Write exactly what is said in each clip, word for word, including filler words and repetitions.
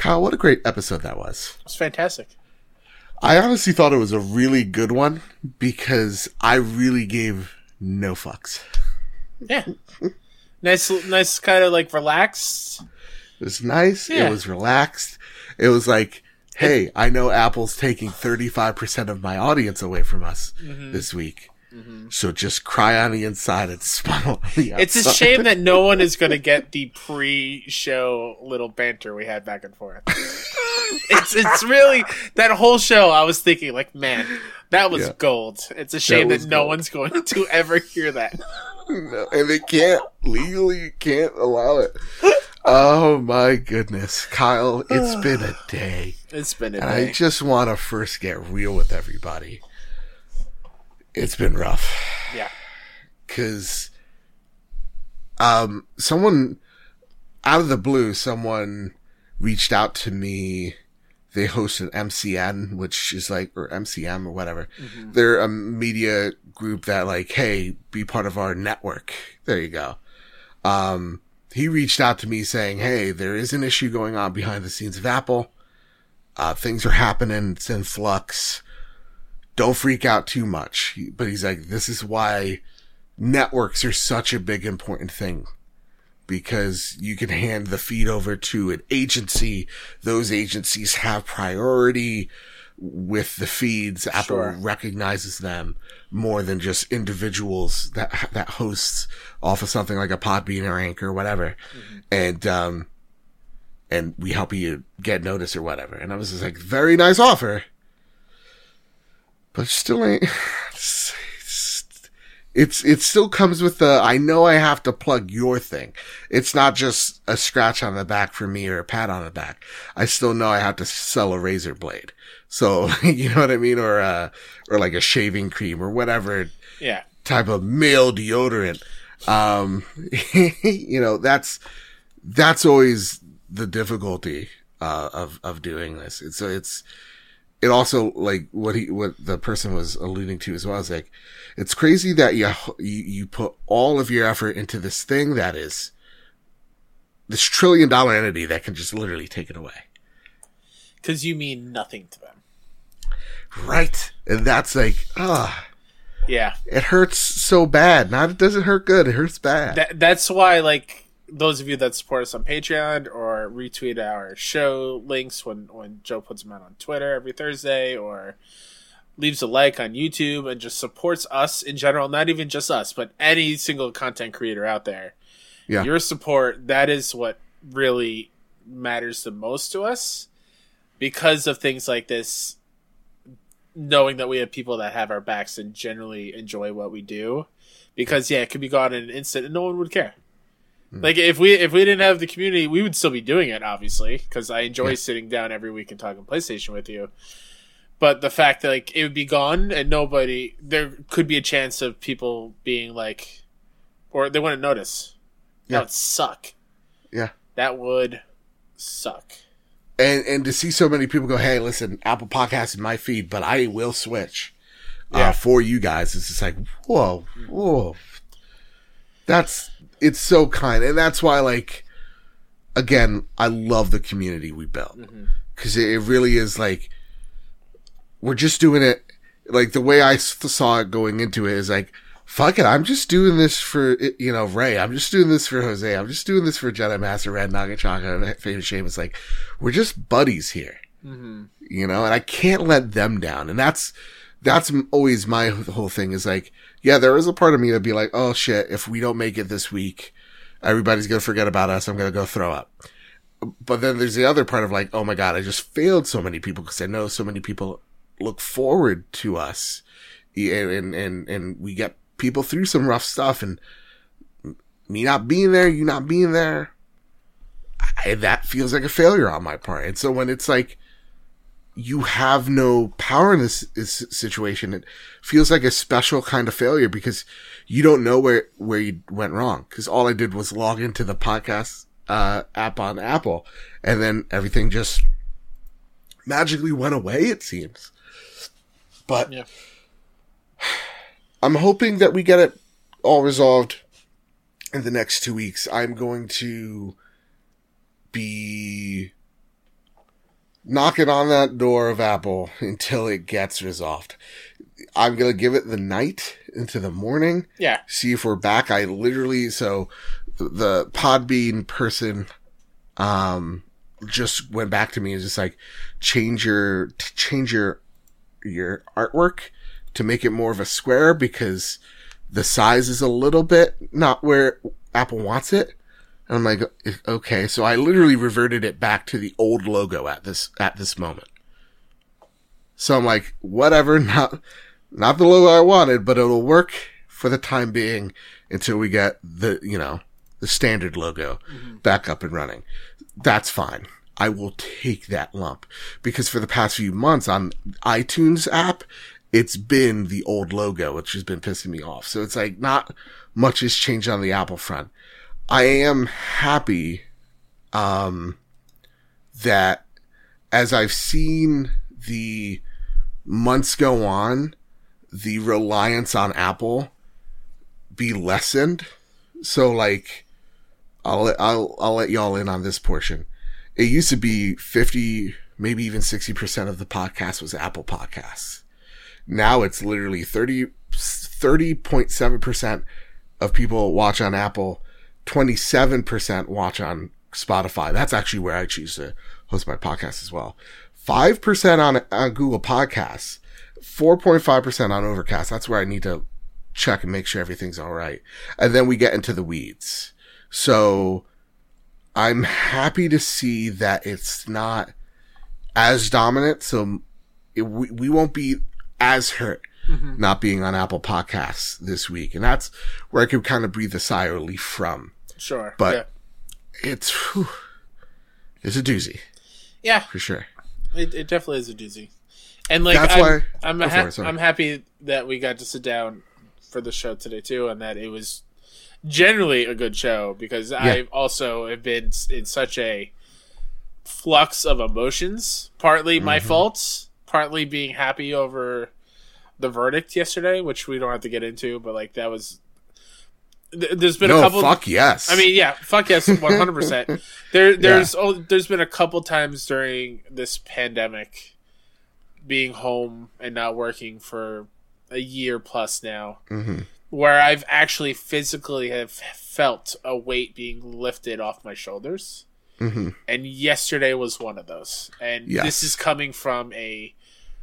Kyle, what a great episode that was. It's fantastic. I honestly thought it was a really good one because I really gave no fucks. Yeah. Nice, nice kind of like relaxed. It was nice. Yeah. It was relaxed. It was like, hey, I know Apple's taking thirty-five percent of my audience away from us mm-hmm. this week. Mm-hmm. So just cry on the inside and smile on the outside. It's a shame that no one is going to get the pre-show little banter we had back and forth. it's it's really, that whole show I was thinking like, man, that was yeah. gold. It's a shame that, that no gold. one's going to ever hear that. No, and they can't, legally can't allow it. Oh my goodness. Kyle, it's been a day. It's been a and day. I just want to first get real with everybody. It's been rough. Yeah. Cause, um, someone out of the blue, someone reached out to me. They host an M C N, which is like, or M C M or whatever. Mm-hmm. They're a media group that like, hey, be part of our network. There you go. Um, he reached out to me saying, hey, there is an issue going on behind the scenes of Apple. Uh, things are happening. It's in flux. Don't freak out too much. But he's like, this is why networks are such a big important thing. Because you can hand the feed over to an agency. Those agencies have priority with the feeds. Apple Sure. recognizes them more than just individuals that, that hosts off of something like a Podbean or Anchor or whatever. Mm-hmm. And, um, and we help you get notice or whatever. And I was just like, very nice offer. But still ain't, it's, it's, it still comes with the, I know I have to plug your thing. It's not just a scratch on the back for me or a pat on the back. I still know I have to sell a razor blade. So, you know what I mean? Or, uh, or like a shaving cream or whatever. Yeah. Type of male deodorant. Um, you know, that's, that's always the difficulty, uh, of, of doing this. It's, so it's, it also, like, what he, what the person was alluding to as well is like, it's crazy that you, you, you put all of your effort into this thing that is this trillion dollar entity that can just literally take it away. Cause you mean nothing to them. Right. And that's like, ah, yeah, it hurts so bad. Not, it doesn't hurt good. It hurts bad. That, that's why, like, those of you that support us on Patreon or retweet our show links when, when Joe puts them out on Twitter every Thursday, or leaves a like on YouTube and just supports us in general, not even just us, but any single content creator out there. Yeah. Your support, that is what really matters the most to us because of things like this, knowing that we have people that have our backs and generally enjoy what we do. Because, yeah, it could be gone in an instant and no one would care. Like, if we if we didn't have the community, we would still be doing it, obviously, because I enjoy yeah. sitting down every week and talking PlayStation with you. But the fact that, like, it would be gone and nobody, there could be a chance of people being like, or they wouldn't notice. Yeah. That would suck. Yeah. That would suck. And and to see so many people go, hey, listen, Apple Podcasts is my feed, but I will switch yeah. uh, for you guys. It's just like, whoa, whoa. That's, it's so kind. And that's why, like, again, I love the community we built. Because mm-hmm. it, it really is like, we're just doing it, like, the way I saw it going into it is like, fuck it, I'm just doing this for, you know, Ray. I'm just doing this for Jose. I'm just doing this for Jedi Master, Red, Nagachaka, and Faded Shame. It's like, we're just buddies here. Mm-hmm. You know, and I can't let them down. And that's, that's always my whole thing is like, yeah, there is a part of me that'd be like, oh shit, if we don't make it this week, everybody's gonna forget about us. I'm gonna go throw up. But then there's the other part of like, oh my God, I just failed so many people because I know so many people look forward to us. And, and, and, and we get people through some rough stuff, and me not being there, you not being there, I, that feels like a failure on my part. And so when it's like, you have no power in this, this situation, it feels like a special kind of failure because you don't know where, where you went wrong. Cause all I did was log into the podcast, uh, app on Apple, and then everything just magically went away, it seems. But yeah. I'm hoping that we get it all resolved in the next two weeks. I'm going to be knocking on that door of Apple until it gets resolved. I'm going to give it the night into the morning. Yeah. See if we're back. I literally, so the Podbean person, um, just went back to me and just like, change your, change your, your artwork to make it more of a square because the size is a little bit not where Apple wants it. And I'm like, okay. So I literally reverted it back to the old logo at this, at this moment. So I'm like, whatever, not, not the logo I wanted, but it'll work for the time being until we get the, you know, the standard logo mm-hmm. back up and running. That's fine. I will take that lump because for the past few months on iTunes app, it's been the old logo, which has been pissing me off. So it's like not much has changed on the Apple front. I am happy, um, that as I've seen the months go on, the reliance on Apple be lessened. So like, I'll, I'll, I'll let y'all in on this portion. It used to be fifty, maybe even sixty percent of the podcast was Apple Podcasts. Now it's literally thirty, thirty point seven percent of people watch on Apple, twenty-seven percent watch on Spotify. That's actually where I choose to host my podcast as well. five percent on, on Google Podcasts, four point five percent on Overcast. That's where I need to check and make sure everything's all right. And then we get into the weeds. So I'm happy to see that it's not as dominant. So it, we, we won't be as hurt mm-hmm. not being on Apple Podcasts this week. And that's where I could kind of breathe a sigh of relief from. Sure. But yeah. it's, whew, it's a doozy. Yeah. For sure. It, it definitely is a doozy. And like, that's I'm, why, I'm, ha- I'm happy that we got to sit down for the show today too. And that it was generally a good show because yeah. I also have been in such a flux of emotions, partly my mm-hmm. fault, partly being happy over the verdict yesterday, which we don't have to get into, but like that was th- there's been no, a couple fuck yes. I mean, yeah, fuck yes, one hundred percent. There there's yeah. oh, there's been a couple times during this pandemic being home and not working for a year plus now. Mm-hmm. Where I've actually physically have felt a weight being lifted off my shoulders. Mm-hmm. And yesterday was one of those. And yes. this is coming from a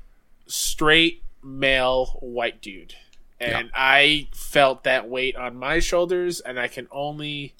straight male white dude. And yeah. I felt that weight on my shoulders, and I can only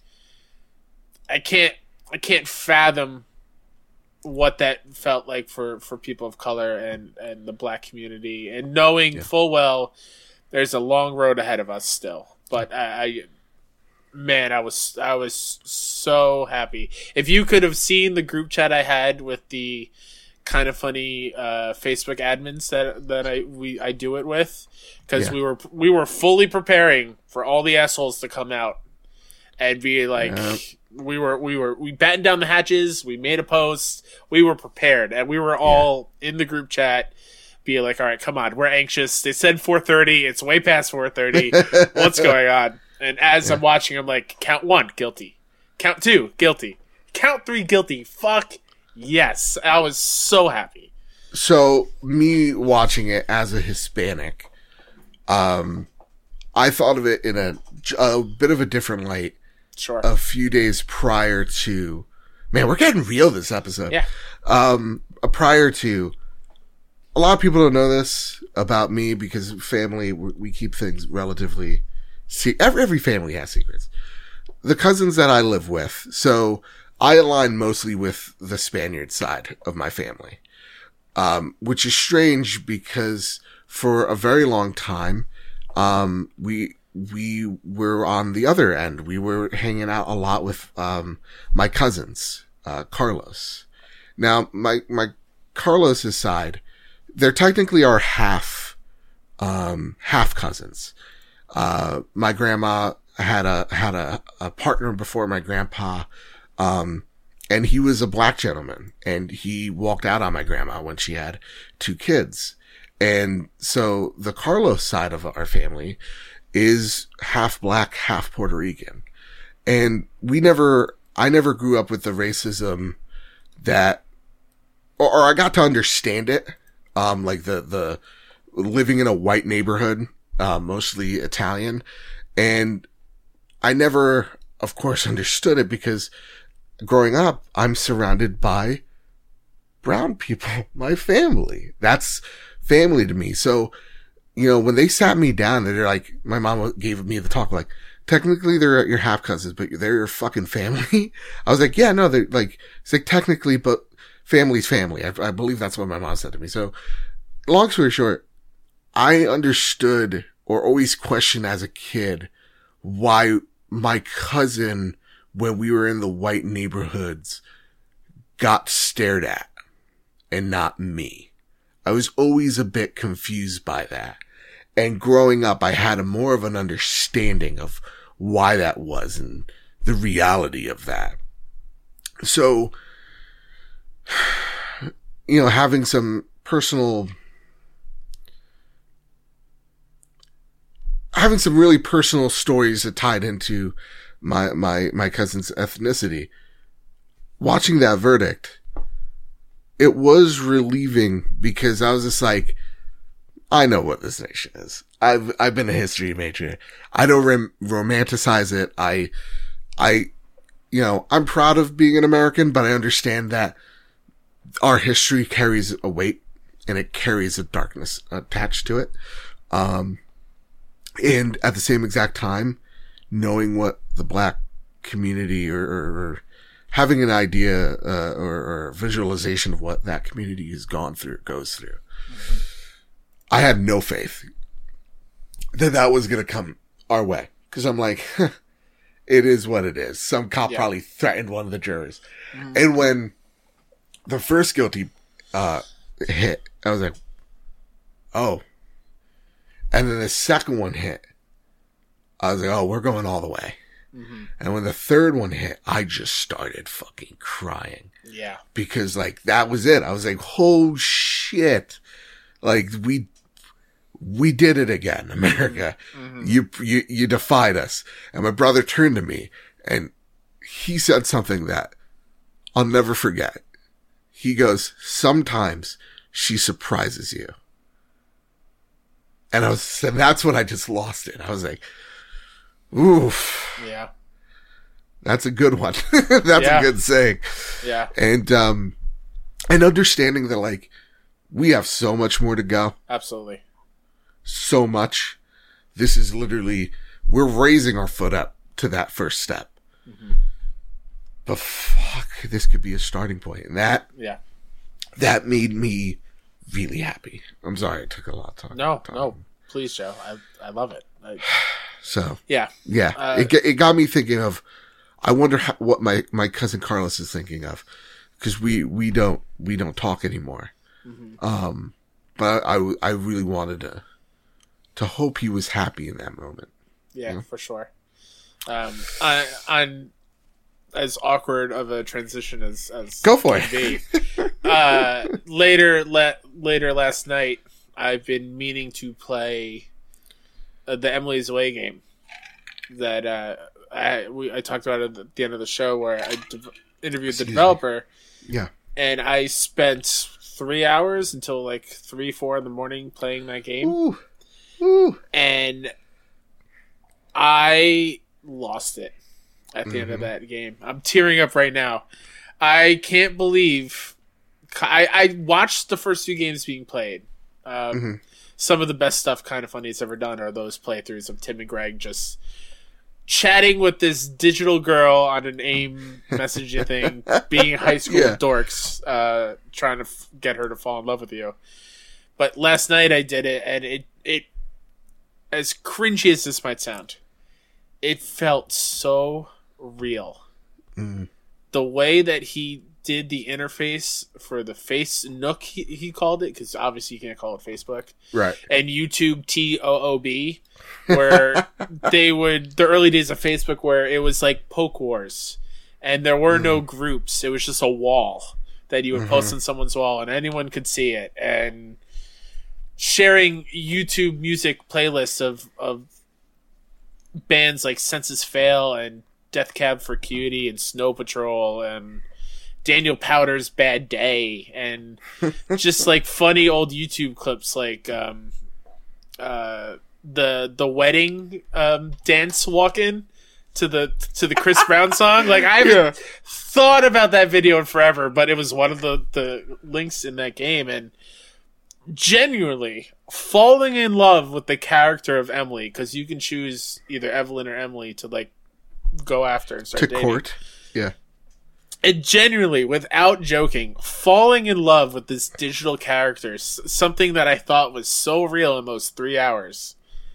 I can't I can't fathom what that felt like for, for people of color and, and the black community, and knowing yeah. full well there's a long road ahead of us still, but I, I, man, I was I was so happy. If you could have seen the group chat I had with the kind of funny uh, Facebook admins that that I we I do it with, because yeah. we were we were fully preparing for all the assholes to come out and be like, yeah. we were we were we battened down the hatches, we made a post, we were prepared, and we were all yeah. in the group chat. Be like, all right, come on, we're anxious. They said four thirty. It's way past four thirty. What's going on? And as yeah. I'm watching, I'm like, count one, guilty. Count two, guilty. Count three, guilty. Fuck yes. I was so happy. So, me watching it as a Hispanic, um, I thought of it in a, a bit of a different light. Sure. A few days prior to, man, we're getting real this episode. Yeah. Um, prior to, a lot of people don't know this about me because family, we keep things relatively, se- every, every family has secrets. The cousins that I live with, so I align mostly with the Spaniard side of my family, um, which is strange because for a very long time, um, we, we were on the other end. We were hanging out a lot with, um, my cousins, uh, Carlos. Now, my, my Carlos's side, they're technically our half, um, half cousins. Uh, my grandma had a, had a, a partner before my grandpa. Um, and he was a black gentleman, and he walked out on my grandma when she had two kids. And so the Carlos side of our family is half black, half Puerto Rican. And we never, I never grew up with the racism that or, or I got to understand it. Um, like the, the living in a white neighborhood, uh, mostly Italian. And I never, of course, understood it because growing up, I'm surrounded by brown people, my family. That's family to me. So, you know, when they sat me down, they're like, my mom gave me the talk, like, technically they're your half cousins, but they're your fucking family. I was like, yeah, no, they're like, it's like technically, but family's family. I, I believe that's what my mom said to me. So long story short, I understood or always questioned as a kid why my cousin, when we were in the white neighborhoods, got stared at and not me. I was always a bit confused by that. And growing up, I had a more of an understanding of why that was and the reality of that. So, you know, having some personal, having some really personal stories that tied into my, my, my cousin's ethnicity, watching that verdict, it was relieving because I was just like, I know what this nation is. I've, I've been a history major. I don't rom- romanticize it. I, I, you know, I'm proud of being an American, but I understand that our history carries a weight and it carries a darkness attached to it. Um, and at the same exact time, knowing what the black community or, or, or having an idea, uh, or, or visualization of what that community has gone through, goes through. Mm-hmm. I had no faith that that was going to come our way. Cause I'm like, it is what it is. Some cop yeah. probably threatened one of the jurors. Mm-hmm. And when the first guilty, uh, hit, I was like, oh. And then the second one hit, I was like, oh, we're going all the way. Mm-hmm. And when the third one hit, I just started fucking crying. Yeah. Because like, that was it. I was like, oh shit. Like we, we did it again, America. Mm-hmm. You, you, you defied us. And my brother turned to me and he said something that I'll never forget. He goes, sometimes she surprises you. And I was, and that's when I just lost it. I was like, oof. Yeah. That's a good one. That's yeah. a good saying. Yeah. And, um, and understanding that like, we have so much more to go. Absolutely. So much. This is literally, we're raising our foot up to that first step. Mm-hmm. But fuck, this could be a starting point. And that, yeah, that made me really happy. I'm sorry, it took a lot of time. No, time. no, please, Joe. I, I love it. I, so, yeah. Yeah. Uh, it, it got me thinking of, I wonder how, what my, my cousin Carlos is thinking of. Cause we, we don't, we don't talk anymore. Mm-hmm. Um, but I, I really wanted to, to hope he was happy in that moment. Yeah, you know? For sure. Um, I, I'm as awkward of a transition as, as go for it. Be. uh, later, le- later last night, I've been meaning to play uh, the Emily's Away game that, uh, I, we, I talked about it at the end of the show where I de- interviewed Excuse the developer. Me. Yeah. And I spent three hours until like three, four in the morning playing that game. Ooh. Ooh. And I lost it at the mm-hmm. end of that game. I'm tearing up right now. I can't believe I, I watched the first few games being played. Um, mm-hmm. Some of the best stuff Kind of Funny's ever done are those playthroughs of Tim and Greg just chatting with this digital girl on an AIM messaging thing, being high school yeah. dorks, uh, trying to f- get her to fall in love with you. But last night I did it, and it, it, as cringy as this might sound, it felt so real. Mm. The way that he did the interface for the Face Nook, he, he called it, because obviously you can't call it Facebook. Right. And YouTube T O O B, where they would, the early days of Facebook, where it was like Poke Wars, and there were mm. no groups. It was just a wall that you would mm-hmm. post on someone's wall, and anyone could see it. And sharing YouTube music playlists of, of bands like Census Fail and Death Cab for Cutie and Snow Patrol and Daniel Powder's Bad Day, and just like funny old YouTube clips like um, uh, the the wedding um, dance walk-in to the to the Chris Brown song. Like I haven't yeah. thought about that video in forever, but it was one of the, the links in that game, and genuinely falling in love with the character of Emily, because you can choose either Evelyn or Emily to like go after and start to dating. court. Yeah. And genuinely, without joking, falling in love with this digital character, something that I thought was so real in those three hours.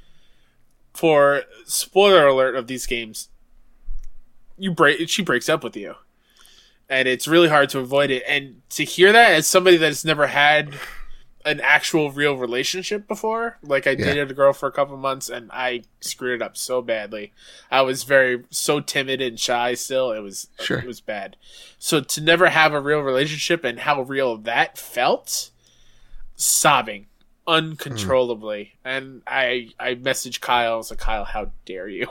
For spoiler alert of these games, you break she breaks up with you, and it's really hard to avoid it. And to hear that as somebody that's never had an actual real relationship before, like I yeah. dated a girl for a couple months and I screwed it up so badly. I was very so timid and shy still. It was sure. it was bad. So to never have a real relationship and how real that felt, sobbing uncontrollably. Mm. And I I messaged Kyle. I was like, Kyle, how dare you?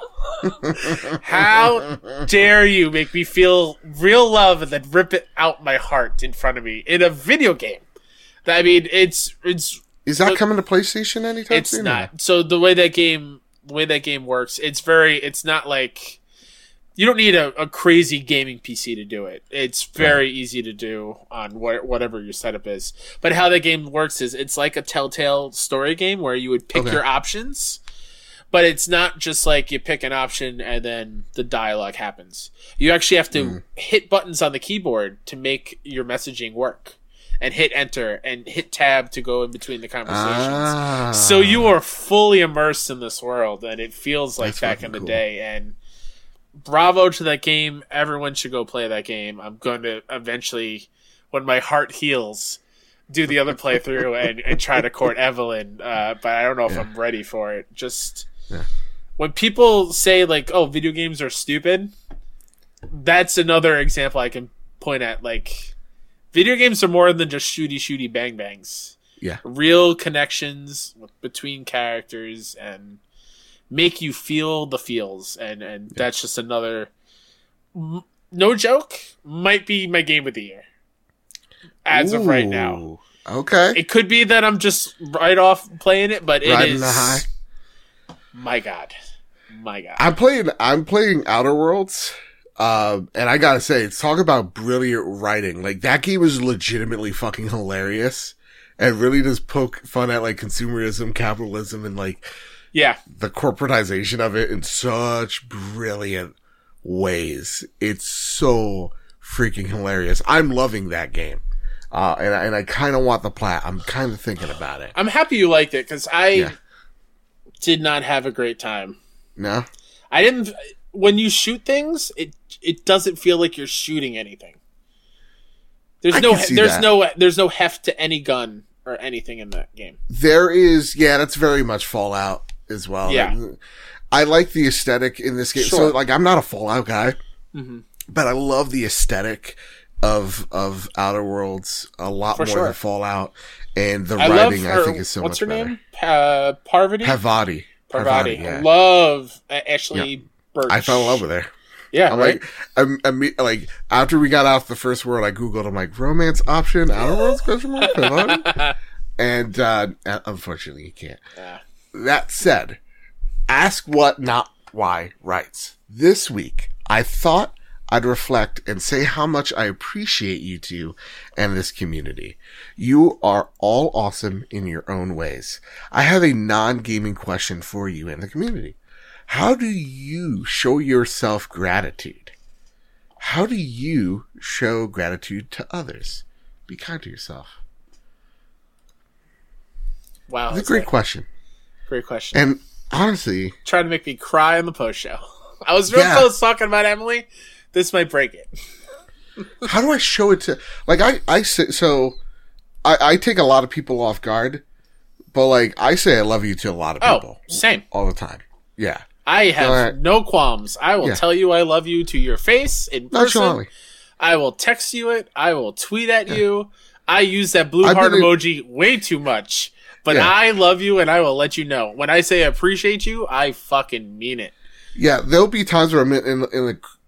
How dare you make me feel real love and then rip it out my heart in front of me in a video game? I mean, it's it's. Is that coming to PlayStation anytime it's soon? It's not. So the way that game, the way that game works, it's very. It's not like you don't need a, a crazy gaming P C to do it. It's very yeah. easy to do on wh- whatever your setup is. But how that game works is it's like a Telltale story game where you would pick okay. your options, but it's not just like you pick an option and then the dialogue happens. You actually have to mm. hit buttons on the keyboard to make your messaging work. And hit enter and hit tab to go in between the conversations. Ah. So you are fully immersed in this world, and it feels like That's back in the cool. day. And bravo to that game. Everyone should go play that game. I'm going to eventually, when my heart heals, do the other playthrough and, and try to court Evelyn. Uh, but I don't know if yeah. I'm ready for it. Just yeah. when people say, like, oh, video games are stupid, that's another example I can point at, like... Video games are more than just shooty, shooty, bang, bangs. Yeah. Real connections between characters and make you feel the feels. And, and yeah. that's just another, no joke, might be my game of the year. As Ooh, of right now. Okay. It could be that I'm just right off playing it, but it Riding is. The high. My God. My God. I'm playing, I'm playing Outer Worlds. Um, and I gotta say, talk about brilliant writing. Like, that game is legitimately fucking hilarious. And really does poke fun at, like, consumerism, capitalism, and, like, yeah, the corporatization of it in such brilliant ways. It's so freaking hilarious. I'm loving that game. Uh, and, and I kind of want the plat. I'm kind of thinking about it. I'm happy you liked it, because I yeah. did not have a great time. No? I didn't... When you shoot things, it it doesn't feel like you're shooting anything. There's I no can see there's that. no there's no heft to any gun or anything in that game. There is, yeah, that's very much Fallout as well. Yeah. Like, I like the aesthetic in this game. Sure. So, like, I'm not a Fallout guy, mm-hmm. but I love the aesthetic of of Outer Worlds a lot For more sure. than Fallout, and the I writing love her, I think is so what's much her better. name? Pa- Parvati. Parvati. Parvati. yeah. I love uh, Ashley. Yeah. Birch. I fell in love with her. Yeah, I'm right? like, I'm, I'm, like, after we got off the first word, I Googled, I'm like, romance option, Outer Worlds, question mark, and, uh, unfortunately, you can't. Yeah. That said, Ask What, Not Why writes, this week, I thought I'd reflect and say how much I appreciate you two and this community. You are all awesome in your own ways. I have a non-gaming question for you and the community. How do you show yourself gratitude? How do you show gratitude to others? Be kind to yourself. Wow. That's a great question. Great question. And honestly... Trying to make me cry on the post show. I was real yeah. close talking about Emily. This might break it. How do I show it to... Like, I, I say... So, I, I take a lot of people off guard. But, like, I say I love you to a lot of people. Oh, same. All the time. Yeah. I have uh, no qualms. I will yeah. tell you I love you to your face in person. Nonchalantly. I will text you it. I will tweet at yeah. you. I use that blue I've heart been emoji in- way too much. But yeah. I love you and I will let you know. When I say I appreciate you, I fucking mean it. Yeah, there'll be times where I'm in, in, in the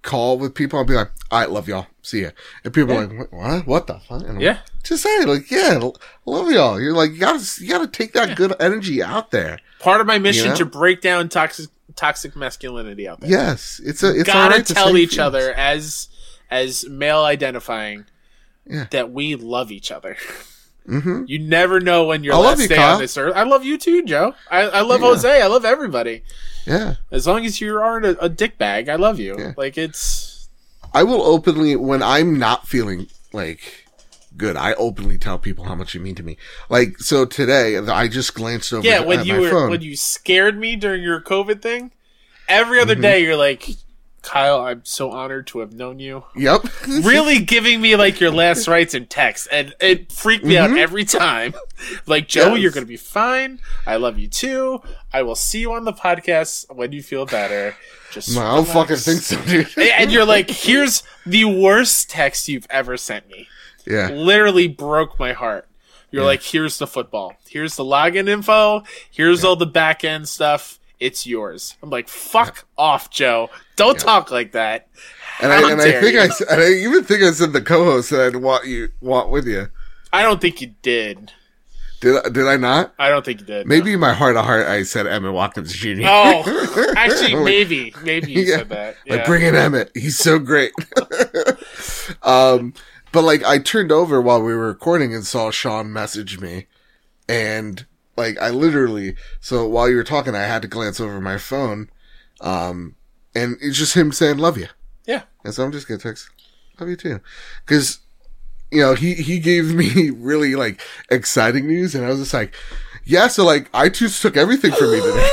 call with people, I'll be like, all right, love y'all. See ya. And people Yeah. are like, what? What the fuck? And I'm Yeah. like, just say, like, yeah, love y'all. You're like, you gotta, you gotta take that Yeah. good energy out there. Part of my mission You know? to break down toxic toxic masculinity out there. Yes. It's a, it's all Gotta right to tell say each feelings. other as as male identifying Yeah. that we love each other. Mm-hmm. You never know when your I love last you, day Kyle. on this earth. I love you too, Joe. I, I love Yeah. Jose. I love everybody. Yeah. As long as you aren't a, a dick bag, I love you. Yeah. Like it's I will openly, when I'm not feeling like good, I openly tell people how much you mean to me. Like, so today, I just glanced over yeah. at When my you were phone. when you scared me during your COVID thing, every other Mhm. day you're like, Kyle, I'm so honored to have known you. Yep. Really giving me like your last rites in text, and it freaked me out Mhm. every time. Like, Joe, Yes. you're gonna be fine. I love you too. I will see you on the podcast when you feel better. Just No, I don't fucking relax. think so, dude. And you're like, here's the worst text you've ever sent me. Yeah. Literally broke my heart. You're Yeah. like, here's the football. Here's the login info. Here's all the back end stuff. It's yours. I'm like, fuck off, Joe. Don't Yeah. talk like that. And How I and I dare think you. I, s- and I even think I said the co-host that I'd want you want with you. I don't think you did. Did I, did I not? I don't think you did. Maybe in my heart of heart I said Emmett Watkins Junior Oh, actually, Like, maybe, maybe you Yeah. said that. Like, Yeah. bring in Emmett. He's so great. um, but like, I turned over while we were recording and saw Sean message me, and like, I literally. So while you were talking, I had to glance over my phone, um, and it's just him saying "love you." Yeah. And so I'm just gonna text "love you too," because you know he he gave me really like exciting news, and I was just like, yeah. So like, iTunes took everything from me today.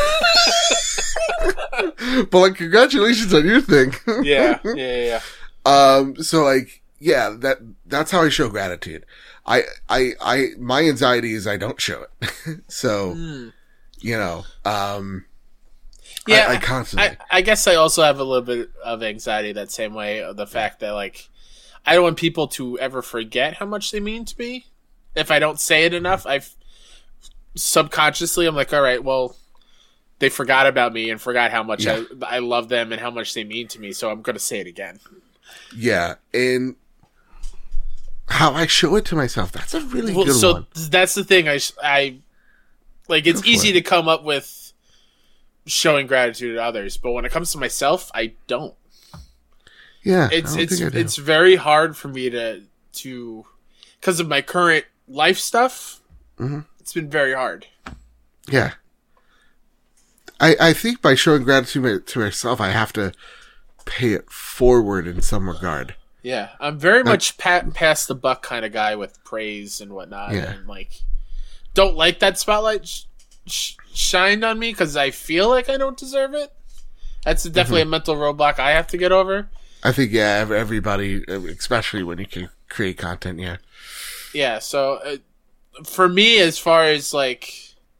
But like, congratulations on your thing. Yeah, yeah, yeah, yeah. Um, so like, yeah, that, that's how I show gratitude. I, I, I, my anxiety is I don't show it. So, Mm. you know, um, Yeah, I, I constantly, I, I guess I also have a little bit of anxiety that same way of the fact that like I don't want people to ever forget how much they mean to me. If I don't say it enough, I've subconsciously I'm like, all right, well, they forgot about me and forgot how much Yeah. I I love them and how much they mean to me. So I'm gonna say it again. yeah. And how I show it to myself, that's a really Well, good so one. that's the thing. I sh- I like it's Go for easy it. to come up with showing gratitude to others, but when it comes to myself, I don't. Yeah. I It's don't it's think I do. it's very hard for me to to because of my current life stuff. Mhm. It's been very hard. Yeah. I, I think by showing gratitude to myself, I have to pay it forward in some regard. Yeah, I'm very much pa- past the buck kind of guy with praise and whatnot, Yeah. and like don't like that spotlight sh- sh- shined on me because I feel like I don't deserve it. That's definitely Mm-hmm. a mental roadblock I have to get over. I think, yeah, ev- everybody, especially when you can create content, yeah. Yeah, so uh, for me, as far as like,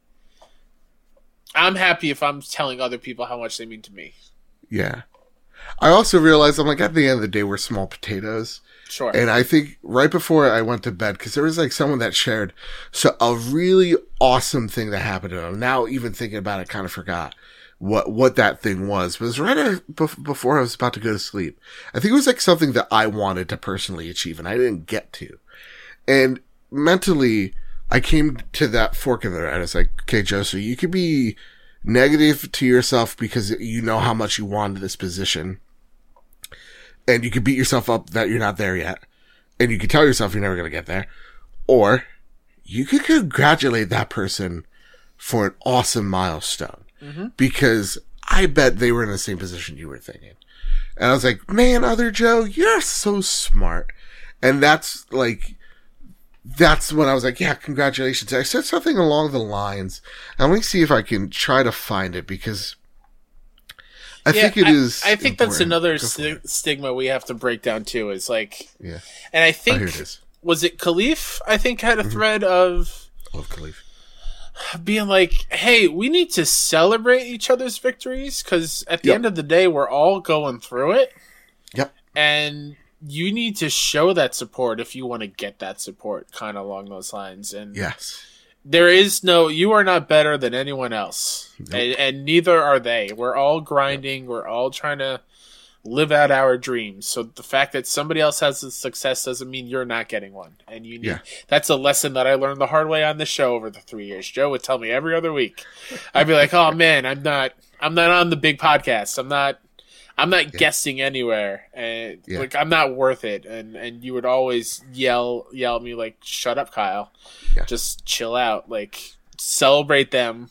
I'm happy if I'm telling other people how much they mean to me. Yeah. I also realized, I'm like, at the end of the day, we're small potatoes. Sure. And I think right before I went to bed, because there was like someone that shared so a really awesome thing that happened to them. Now, even thinking about it, kind of forgot what, what that thing was. But it was right a- bef- before I was about to go to sleep. I think it was like something that I wanted to personally achieve and I didn't get to. And mentally, I came to that fork in the road. I was like, okay, Joe, so you could be negative to yourself because you know how much you wanted this position. And you could beat yourself up that you're not there yet. And you could tell yourself you're never going to get there. Or you could congratulate that person for an awesome milestone. Mm-hmm. Because I bet they were in the same position you were thinking. And I was like, man, other Joe, you're so smart. And that's like, that's when I was like, yeah, congratulations. I said something along the lines. And let me see if I can try to find it because I Yeah, think it I, is. I think that's important. another Go for sti- it. stigma we have to break down too. Is like, Yeah. and I Oh, think here it is. was it Khalif? I think had a Mhm. thread of Love Khalif. being like, "Hey, we need to celebrate each other's victories because at the Yep. end of the day, we're all going through it, Yep. and you need to show that support if you want to get that support." Kind of along those lines, and Yes. there is no, you are not better than anyone else, Nope. and, and neither are they. We're all grinding. We're all trying to live out our dreams. So the fact that somebody else has a success doesn't mean you're not getting one. And you need, Yeah. that's a lesson that I learned the hard way on the show over the three years. Joe would tell me every other week. I'd be like, oh man, I'm not, I'm not on the big podcast. I'm not, I'm not yeah. guessing anywhere. And yeah. like, I'm not worth it. And, and you would always yell, yell at me like, shut up, Kyle. Yeah. Just chill out. Like, celebrate them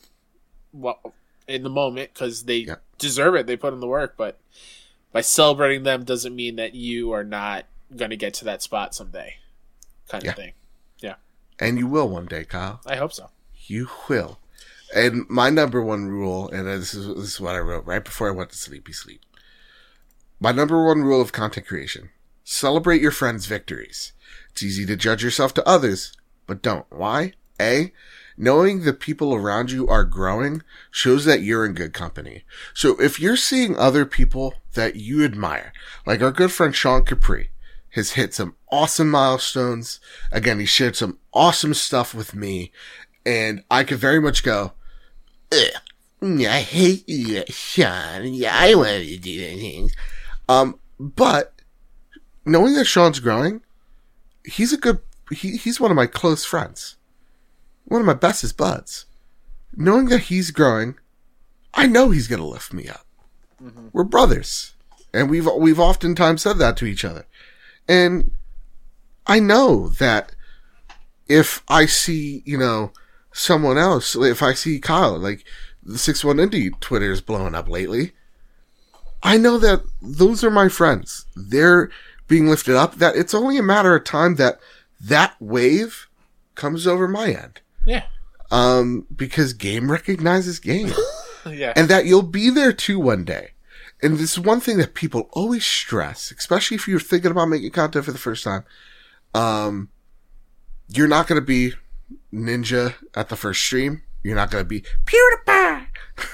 in the moment because they yeah. deserve it. They put in the work, but by celebrating them doesn't mean that you are not going to get to that spot someday, kind yeah. of thing. Yeah. And you will one day, Kyle. I hope so. You will. And my number one rule, and this is, this is what I wrote right before I went to sleepy sleep. My number one rule of content creation: celebrate your friends' victories. It's easy to judge yourself to others, but don't. Why? A, knowing the people around you are growing shows that you're in good company. So if you're seeing other people that you admire, like our good friend Sean Capri has hit some awesome milestones. Again, he shared some awesome stuff with me, and I could very much go, ugh, I hate you, Sean. Yeah, I want to do things. Um, but knowing that Sean's growing, he's a good, he, he's one of my close friends. One of my bestest buds. Knowing that he's growing, I know he's going to lift me up. Mm-hmm. We're brothers. And we've, we've oftentimes said that to each other. And I know that if I see, you know, someone else, if I see Kyle, like the six one Indie Twitter is blowing up lately, I know that those are my friends. They're being lifted up, that it's only a matter of time that that wave comes over my end. Yeah. Um, because game recognizes game. Yeah. And that you'll be there too one day. And this is one thing that people always stress, especially if you're thinking about making content for the first time. Um, you're not going to be Ninja at the first stream. You're not going to be PewDiePie.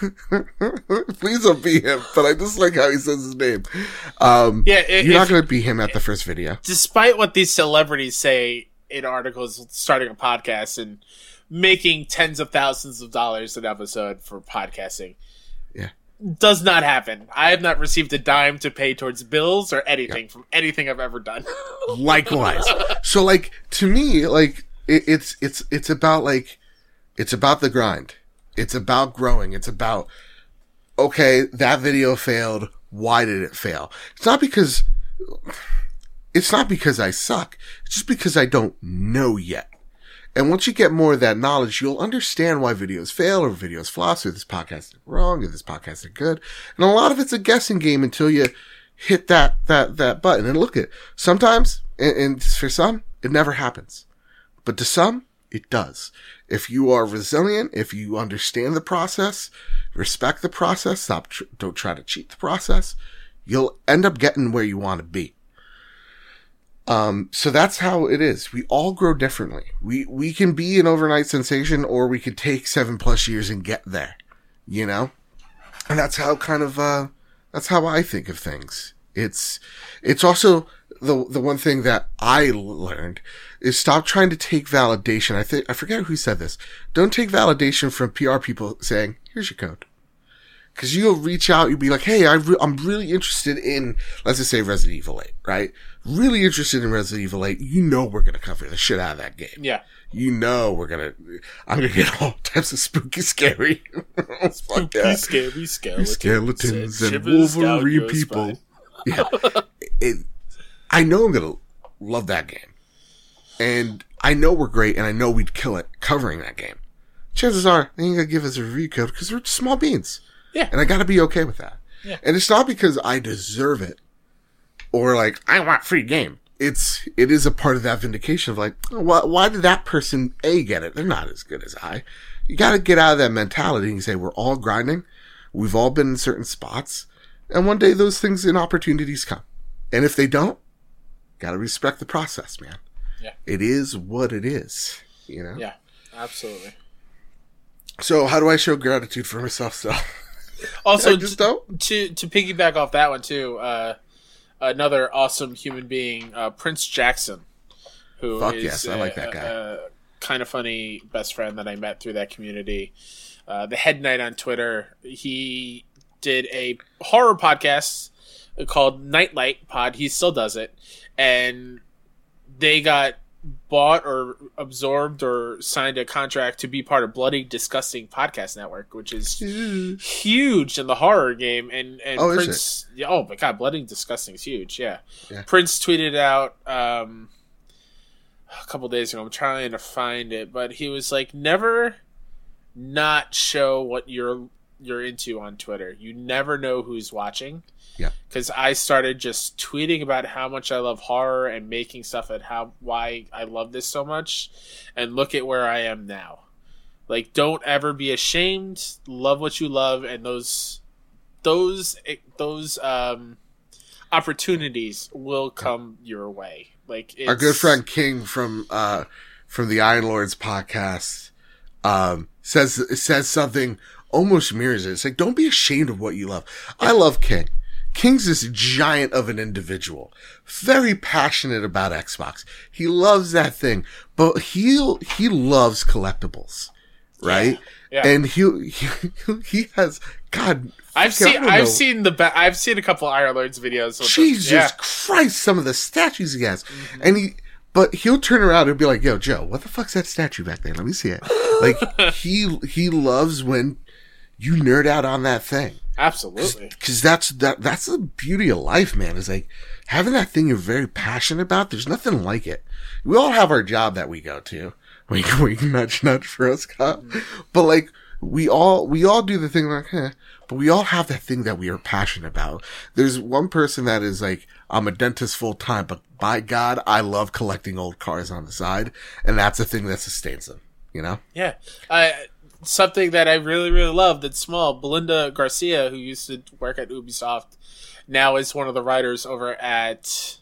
Please don't be him, but I just like how he says his name. Um, yeah, it, you're if, not going to be him at the first video. Despite what these celebrities say in articles starting a podcast and making tens of thousands of dollars an episode for podcasting. Yeah. Does not happen. I have not received a dime to pay towards bills or anything yeah. from anything I've ever done. Likewise. So like, to me, like, it, it's, it's, it's about like, it's about the grind. It's about growing. It's about, okay, that video failed. Why did it fail? It's not because, it's not because I suck. It's just because I don't know yet. And once you get more of that knowledge, you'll understand why videos fail or videos floss, or this podcast is wrong, or this podcast is good. And a lot of it's a guessing game until you hit that, that, that button. And look at it. Sometimes, and, and for some, it never happens. But to some, it does. If you are resilient, if you understand the process, respect the process, stop, tr- don't try to cheat the process, you'll end up getting where you want to be. Um, so that's how it is. We all grow differently. We, we can be an overnight sensation, or we could take seven plus years and get there, you know? And that's how kind of, uh, that's how I think of things. It's, it's also the, the one thing that I learned is stop trying to take validation. I think, I forget who said this. Don't take validation from P R people saying, here's your code. Cause you'll reach out, you'll be like, hey, I re- I'm really interested in, let's just say Resident Evil eight, right? Really interested in Resident Evil eight. You know we're gonna cover the shit out of that game. Yeah. You know we're gonna, I'm gonna get all types of spooky, scary. Spooky, yeah. scary skeletons. Skeletons and, and Wolverine people. Yeah. It, I know I'm gonna love that game. And I know we're great, and I know we'd kill it covering that game. Chances are, they ain't gonna give us a review code because we're small beans. Yeah. And I gotta be okay with that. Yeah. And it's not because I deserve it or like, I want free game. It's, it is a part of that vindication of like, oh, why, why did that person A get it? They're not as good as I. You gotta get out of that mentality and say, we're all grinding. We've all been in certain spots. And one day those things and opportunities come. And if they don't, gotta respect the process, man. Yeah. It is what it is, you know? Yeah, absolutely. So how do I show gratitude for myself still? Also, just don't? to to piggyback off that one too, uh, another awesome human being, uh, Prince Jackson, who Fuck is yes, I like that guy. A, a kind of funny best friend that I met through that community. Uh, the Head Knight on Twitter, he did a horror podcast called Nightlight Pod. He still does it, and they got bought or absorbed or signed a contract to be part of Bloody Disgusting Podcast Network, which is huge in the horror game. And, and oh, Prince, yeah, oh my god, Bloody Disgusting is huge. Yeah. yeah. Prince tweeted out um, a couple days ago. I'm trying to find it, but he was like, "Never not show what you're you're into on Twitter. You never know who's watching." Yeah, because I started just tweeting about how much I love horror and making stuff and how why I love this so much, and look at where I am now. Like, don't ever be ashamed. Love what you love, and those those those um, opportunities will come your way. Like it's... our good friend King from uh, from the Iron Lords podcast um, says says something almost mirrors it. It's like, don't be ashamed of what you love. I love King. King's this giant of an individual, very passionate about Xbox. He loves that thing, but he he loves collectibles, right? Yeah. Yeah. And he, he he has God. I've seen I've seen the ba- I've seen a couple Iron Lords videos. With Jesus yeah. Christ! Some of the statues he has, mm-hmm. and he. But he'll turn around and be like, "Yo, Joe, what the fuck's that statue back there? Let me see it." Like he he loves when you nerd out on that thing. Absolutely. Because that's that that's the beauty of life, man. Is like having that thing you're very passionate about. There's nothing like it. We all have our job that we go to. We we nudge nudge for us, Scott. Mm-hmm. But like we all we all do the thing like, eh, but we all have that thing that we are passionate about. There's one person that is like, I'm a dentist full time, but by God, I love collecting old cars on the side, and that's the thing that sustains them. You know? Yeah. I. Something that I really, really love that's small. Belinda Garcia, who used to work at Ubisoft, now is one of the writers over at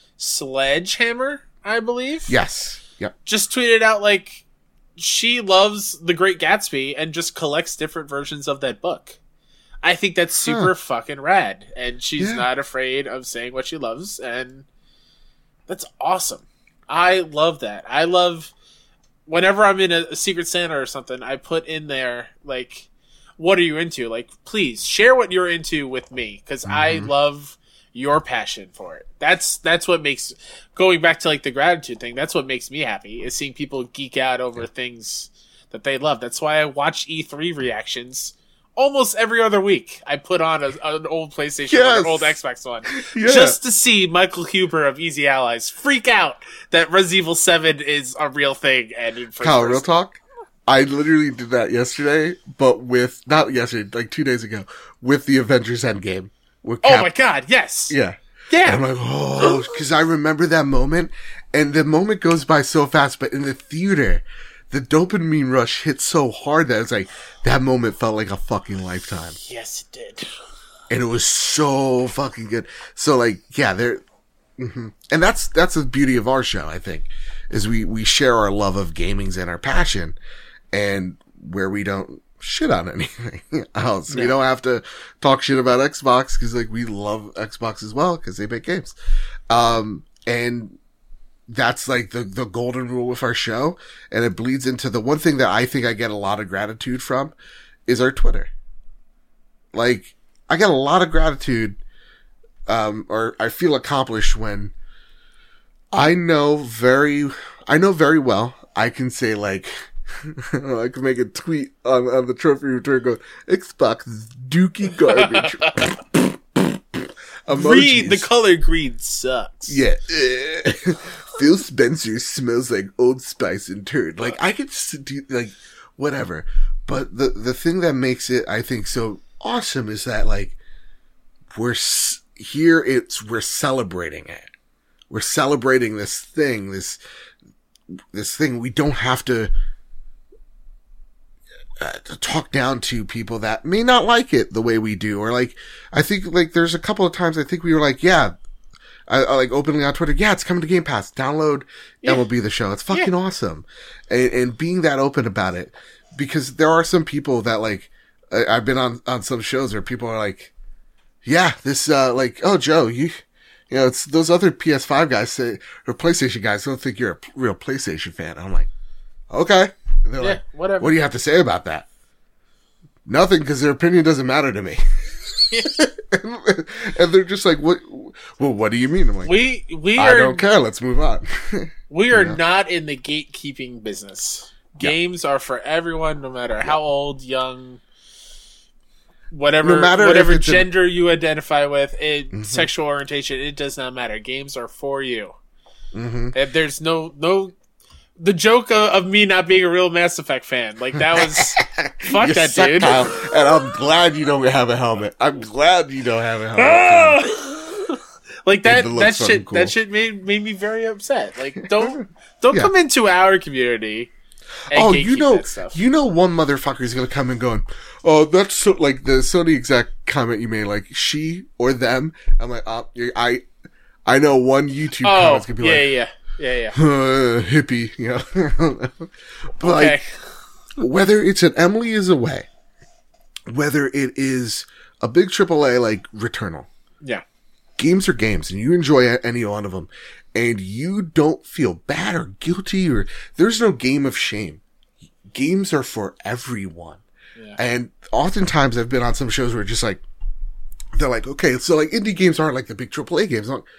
Sledgehammer, I believe. Yes. Yep. Just tweeted out, like, she loves The Great Gatsby and just collects different versions of that book. I think that's super huh. fucking rad. And she's yeah. not afraid of saying what she loves. And that's awesome. I love that. I love... Whenever I'm in a, a Secret Santa or something, I put in there, like, what are you into? Like, please, share what you're into with me, because mm-hmm. I love your passion for it. That's that's what makes, going back to, like, the gratitude thing, that's what makes me happy, is seeing people geek out over things that they love. That's why I watch E three reactions almost every other week. I put on a, an old PlayStation yes. or an old Xbox One yeah. just to see Michael Huber of Easy Allies freak out that Resident Evil seven is a real thing. And in first Kyle, real talk, I literally did that yesterday, but with, not yesterday, like two days ago, with the Avengers Endgame. With Cap- oh my god, yes! Yeah. Yeah. And I'm like, oh, because I remember that moment, and the moment goes by so fast, but in the theater, the dopamine rush hit so hard that it's like, that moment felt like a fucking lifetime. Yes, it did. And it was so fucking good. So like, yeah, there, mm-hmm. and that's, that's the beauty of our show, I think, is we, we share our love of gamings and our passion, and where we don't shit on anything else. No. We don't have to talk shit about Xbox, cause like, we love Xbox as well, cause they make games. Um, and, that's like the, the golden rule with our show. And it bleeds into the one thing that I think I get a lot of gratitude from is our Twitter. Like, I get a lot of gratitude, um, or I feel accomplished when I know very, I know very well, I can say like, I can make a tweet on, on the trophy return go, Xbox is dookie garbage. Green, the color green sucks. Yeah. Phil Spencer smells like Old Spice and turd. Like, I could just do, like, whatever. But the, the thing that makes it, I think, so awesome is that, like, we're s- here, it's, we're celebrating it. We're celebrating this thing, this, this thing. We don't have to, uh, to talk down to people that may not like it the way we do. Or, like, I think, like, there's a couple of times I think we were like, yeah, I, I like openly on Twitter, yeah, it's coming to Game Pass. Download yeah. M L B The Show. It's fucking yeah. awesome. And, and being that open about it, because there are some people that like, I, I've been on, on some shows where people are like, yeah, this, uh, like, oh, Joe, you, you know, it's those other P S five guys say, or PlayStation guys don't think you're a p- real PlayStation fan. I'm like, okay. And they're yeah, like, whatever. What do you have to say about that? Nothing, because their opinion doesn't matter to me. and, and they're just like, "What? Well, what do you mean?" I'm like, we we I are don't care. Let's move on. we are Yeah. not in the gatekeeping business. Yeah. Games are for everyone, no matter how old, young, whatever, No matter whatever if it's gender you identify with, it, Mm-hmm. sexual orientation. It does not matter. Games are for you. Mm-hmm. And there's no no. The joke of, of me not being a real Mass Effect fan, like that was fuck You that suck, dude. Kyle, and I'm glad you don't have a helmet. I'm glad you don't have a helmet. Ah! like that It looks that fucking shit cool. that shit made made me very upset. Like don't don't Yeah. come into our community. And Oh, you gatekeep know, that stuff. you know, one motherfucker is gonna come and going. Oh, that's so, like the Sony exact comment you made, like she or them. I'm like, oh, you're- I, I know one YouTube Oh comment's gonna be yeah, like, yeah, yeah, yeah. uh, hippie, you know. But Okay. like, whether it's an Emily is Away, whether it is a big triple A like Returnal, Yeah. games are games, and you enjoy any one of them, and you don't feel bad or guilty, or there's no game of shame. Games are for everyone. Yeah. And oftentimes I've been on some shows where just like, they're like, okay, so like indie games aren't like the big triple A games. I'm like,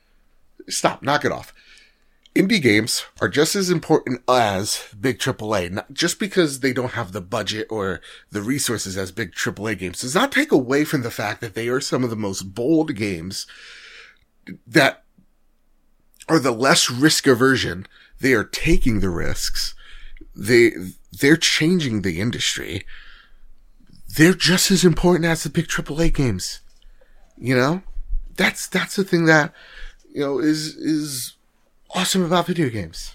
stop, knock it off. Indie games are just as important as big triple A. Not just because they don't have the budget or the resources as big triple A games does not take away from the fact that they are some of the most bold games that are the less risk aversion. They are taking the risks. They, they're changing the industry. They're just as important as the big triple A games. You know? That's, that's the thing that, you know, is, is awesome about video games.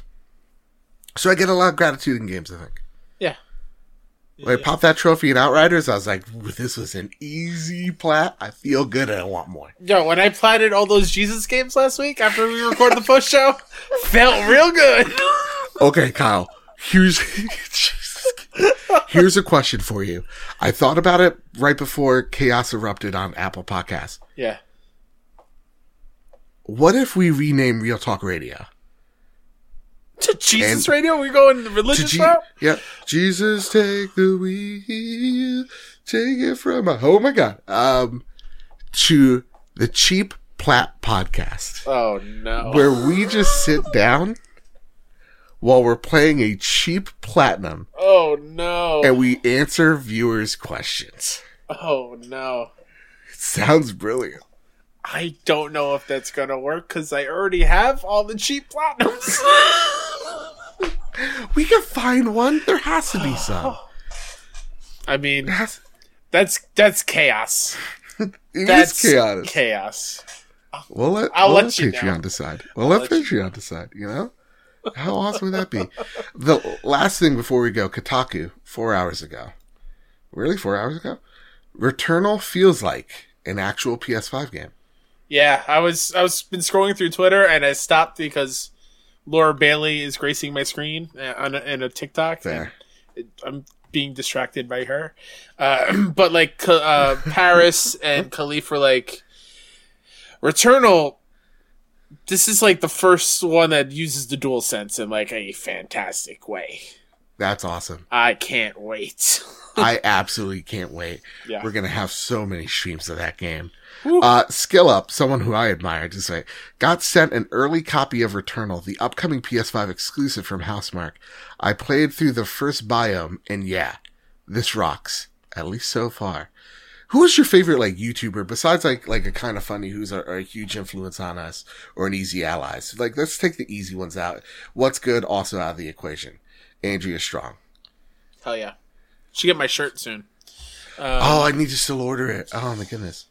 So I get a lot of gratitude in games, I think. Yeah. When I popped that trophy in Outriders, I was like, this was an easy plat. I feel good and I want more. Yo, when I platted all those Jesus games last week after we recorded the post show, felt real good. Okay, Kyle. Here's Jesus. Here's a question for you. I thought about it right before Chaos erupted on Apple Podcasts. Yeah. What if we rename Real Talk Radio? To Jesus And- Radio? We going the To religious G- route? yeah. Jesus, take the wheel. Take it from my... Oh, my God. Um, to the Cheap Plat Podcast, Oh no. where we just sit down while we're playing a cheap platinum Oh no. and we answer viewers' questions. Oh no. It sounds brilliant. I don't know if that's gonna work because I already have all the cheap platinums. We can find one. There has to be some. I mean, There has- that's that's chaos. It is That's chaotic. chaos. We'll let, I'll we'll let let you Patreon know. decide. We'll let, let you Patreon decide, you know? How awesome would that be? The last thing before we go, Kotaku, four hours ago. Really? Four hours ago? Returnal feels like an actual P S five game. Yeah, I was I was been scrolling through Twitter and I stopped because Laura Bailey is gracing my screen uh, on a, in a TikTok. Fair. And it, I'm being distracted by her. Uh, but like uh, Paris and Khalif were like, Returnal. This is like the first one that uses the DualSense in like a fantastic way. That's awesome. I can't wait. I absolutely can't wait. Yeah. We're going to have so many streams of that game. Woo. Uh, Skill Up, someone who I admire, just say, got sent an early copy of Returnal, the upcoming P S five exclusive from Housemarque. I played through the first biome, and yeah, this rocks. At least so far. Who is your favorite, like, YouTuber, besides, like, like a kind of funny who's a, a huge influence on us, or an easy ally? So, like, let's take the easy ones out. What's good also out of the equation? Andrea Strong. Hell yeah. Should get my shirt soon. Um, Oh, I need to still order it. Oh, my goodness.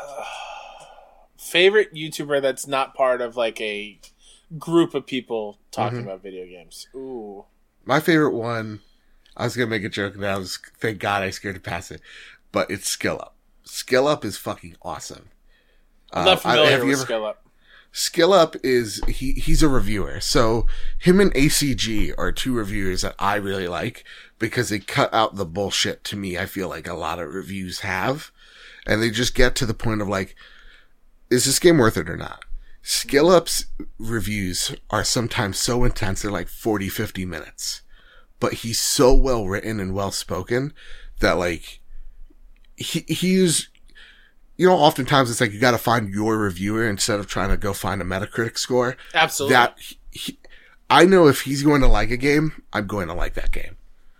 Favorite YouTuber that's not part of like a group of people talking Mm-hmm. about video games. Ooh. My favorite one, I was going to make a joke and I was, thank God I scared to pass it, but it's Skill Up. Skill Up is fucking awesome. I'm not Uh, I- familiar have you with ever- Skill Up. Skill Up is, he, he's a reviewer. So him and A C G are two reviewers that I really like because they cut out the bullshit to me. I feel like a lot of reviews have, and they just get to the point of like, is this game worth it or not? Skill Up's reviews are sometimes so intense. They're like forty, fifty minutes, but he's so well written and well spoken that like, he, he's, you know, oftentimes it's like you got to find your reviewer instead of trying to go find a Metacritic score. Absolutely. That he, I know if he's going to like a game, I'm going to like that game.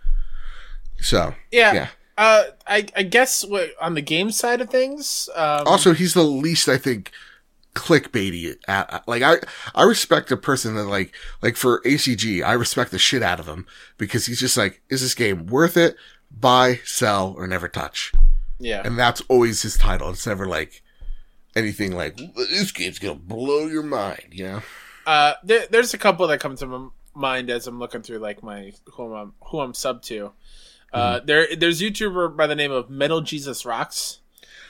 So yeah, yeah. Uh, I I guess what, on the game side of things. Um, Also, he's the least, I think, clickbaity. At, like I, I respect a person that like, like for A C G, I respect the shit out of him because he's just like, is this game worth it? Buy, sell, or never touch. Yeah, and that's always his title. It's never like anything like this game's gonna blow your mind. You know. Uh, there, there's a couple that come to my mind as I'm looking through like my who I'm who I'm sub to. Uh, mm-hmm. there there's a YouTuber by the name of Metal Jesus Rocks.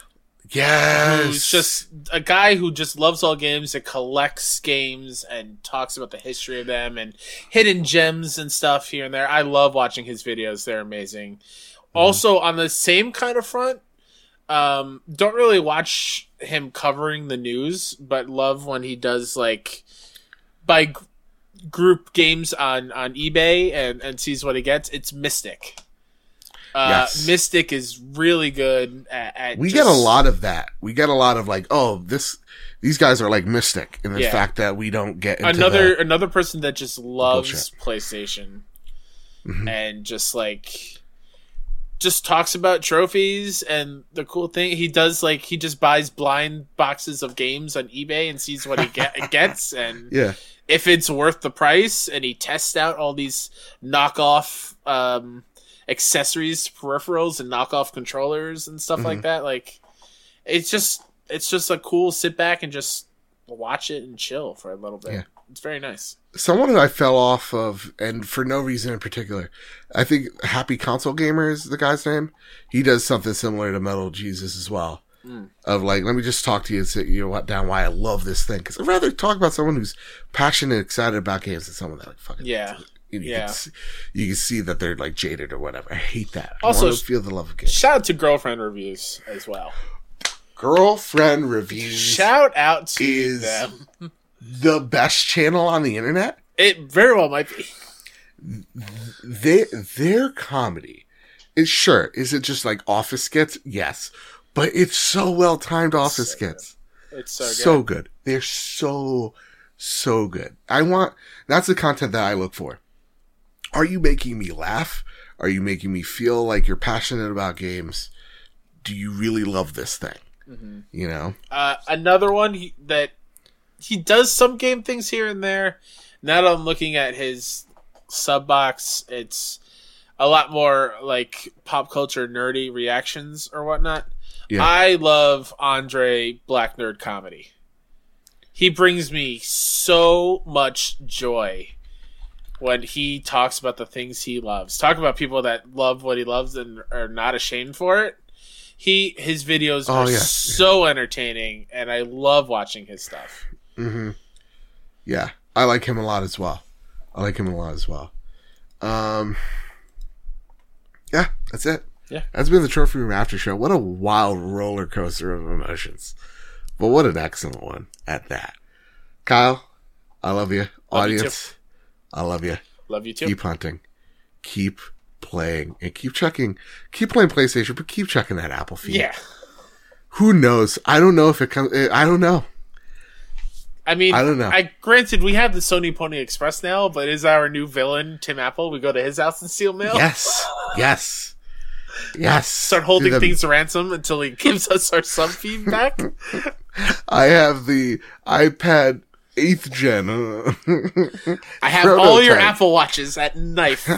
Yes. Who's just a guy who just loves all games and collects games and talks about the history of them and hidden gems and stuff here and there. I love watching his videos. They're amazing. Mm-hmm. Also, on the same kind of front, um, don't really watch him covering the news, but love when he does like buy g- group games on, on eBay and, and sees what he gets. It's Mystic. Uh, yes. Mystic is really good at, at we just... get a lot of that. We get a lot of like, oh, this, these guys are like Mystic in the yeah. fact that we don't get into another, the... another person that just loves bullshit. PlayStation mm-hmm. and just like, just talks about trophies. And the cool thing he does, like he just buys blind boxes of games on eBay and sees what he get, gets. And yeah. if it's worth the price, and he tests out all these knockoff, um, accessories, peripherals, and knockoff controllers and stuff mm-hmm. like that. Like, it's just it's just a cool sit back and just watch it and chill for a little bit. Yeah. It's very nice. Someone who I fell off of, and for no reason in particular, I think Happy Console Gamer is the guy's name. He does something similar to Metal Jesus as well. Mm. Of like, let me just talk to you and sit you know, down why I love this thing. Because I'd rather talk about someone who's passionate and excited about games than someone that like fucking yeah. You, yeah. can see, you can see that they're like jaded or whatever. I hate that. I also, want to feel the love of games. Shout out to Girlfriend Reviews as well. Girlfriend Reviews. Shout out to is them. The best channel on the internet. It very well might be. They, their comedy is sure. Is it just like office skits? Yes, but it's so well timed office so skits. Good. It's so good. So good. They're so so good. I want. That's the content that I look for. Are you making me laugh? Are you making me feel like you're passionate about games? Do you really love this thing? Mm-hmm. You know? Uh, another one he, that he does some game things here and there. Now that I'm looking at his sub box, it's a lot more like pop culture nerdy reactions or whatnot. Yeah. I love Andre Black Nerd Comedy. He brings me so much joy when he talks about the things he loves. Talk about people that love what he loves and are not ashamed for it. He his videos are oh, yeah. so entertaining, and I love watching his stuff. Mm-hmm. Yeah, I like him a lot as well. I like him a lot as well. Um, yeah, that's it. Yeah, that's been the Trophy Room After Show. What a wild roller coaster of emotions, but what an excellent one at that. Kyle, I love you. Love Audience, you I love you. Love you too. Keep hunting. Keep playing. And keep checking. Keep playing PlayStation, but keep checking that Apple feed. Yeah. Who knows? I don't know if it comes... I don't know. I mean, I don't know. I granted, we have the Sony Pony Express now, but is our new villain, Tim Apple? We go to his house and steal mail? Yes. Yes. Yes. Start holding Dude, things to ransom until he gives us our sub feed back? I have the iPad eighth gen. I have prototype. All your Apple Watches at knife.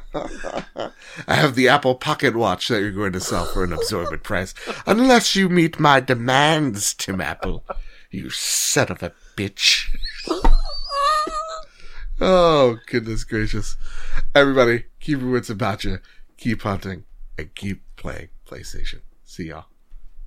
I have the Apple Pocket Watch that you're going to sell for an absorbent price. Unless you meet my demands, Tim Apple. You son of a bitch. Oh, goodness gracious. Everybody, keep your wits about you. Keep hunting and keep playing PlayStation. See y'all.